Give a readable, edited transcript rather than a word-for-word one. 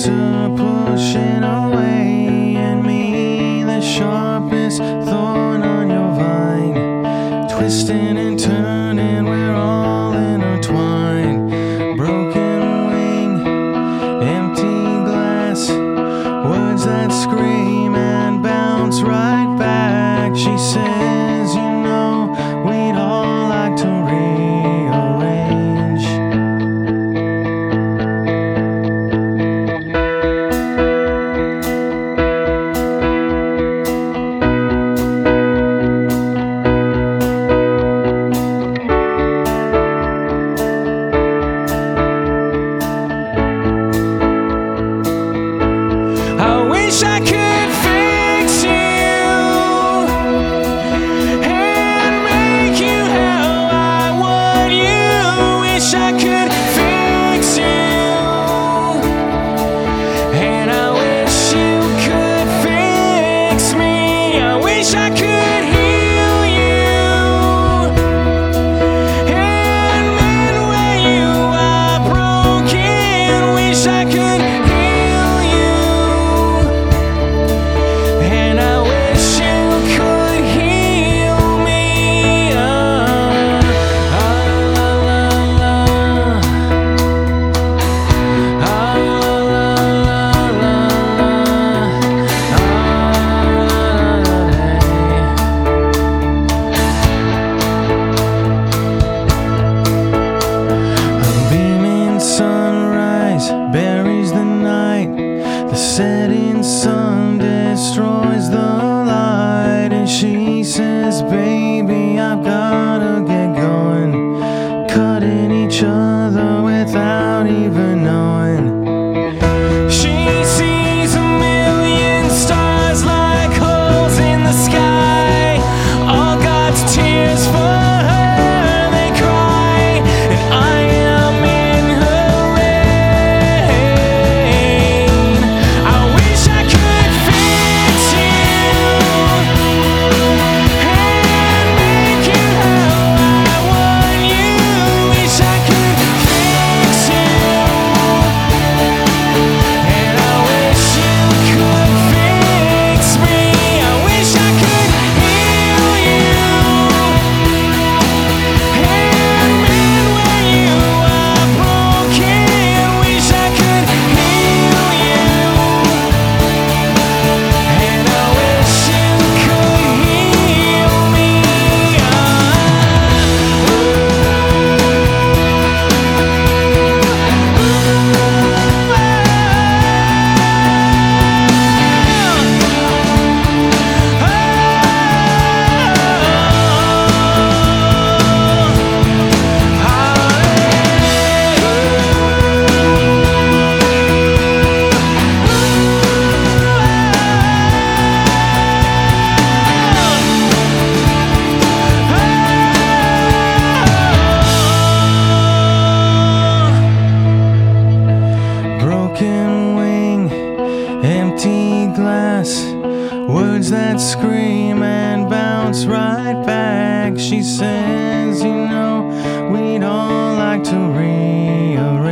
are pushing away, and me, the sharpest thorn on your vine, twisting and turning, we're all intertwined. Broken wing, empty glass, words that scream and bounce right back. She says, you know, we'd all like to rearrange. I wish I could fix you and make you how I want you. Wish I could fix you, and I wish you could fix me. I wish I could heal you and mend where you are broken. Wish I could heal you, and I wish you could heal me. La, la, la. A beaming sunrise buries the night. The setting sun destroys the light. And she says, baby, I've gotta get going. Cutting each other without even knowing. She sees a million stars like holes in the sky. All God's tears for her, they cry. And I am in her rain. I wish I could fix you and make you how I want you. Wish I could fix you, and I wish you could fix me. I wish I could heal you and mend where you are broken. Wish I could heal you, and I wish you could heal me. Broken wing, empty glass, words that scream and bounce right back. She says, you know, we'd all like to rearrange.